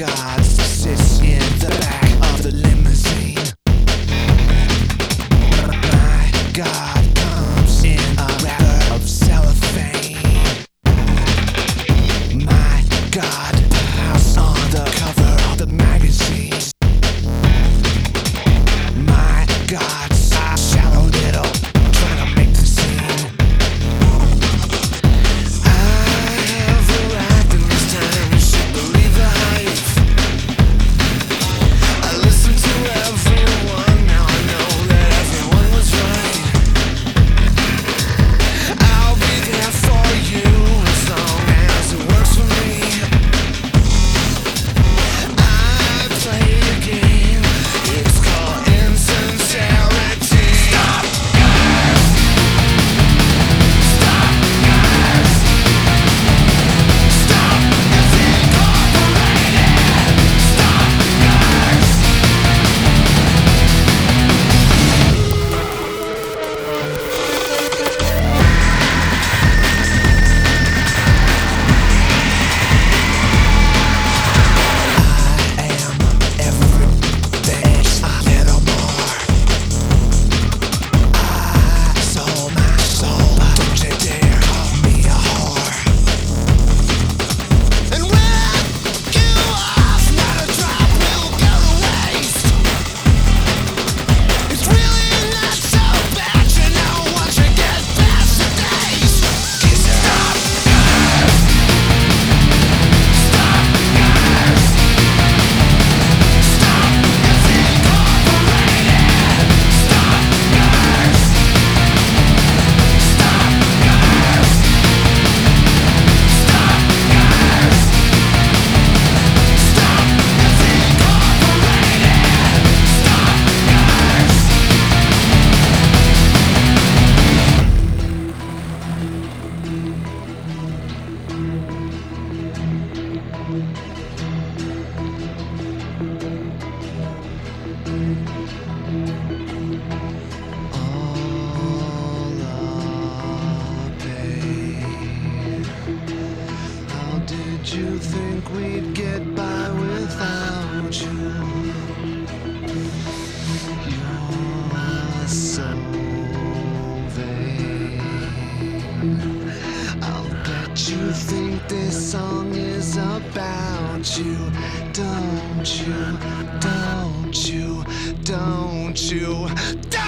God sits in the back of the limousine. My God comes in a wrapper of cellophane. My God, house on the cover of the magazine. My God, shallow little, trying to make the scene. I have arrived in this time, you should believe the hype. I listened to everyone, now I know that everyone was right. I'll be there for you as long as it works for me. I play a game, it's called insincerity. Stop! Did you think we'd get by without you? You're so vain. I'll bet you think this song is about you. Don't you, don't you, don't you, don't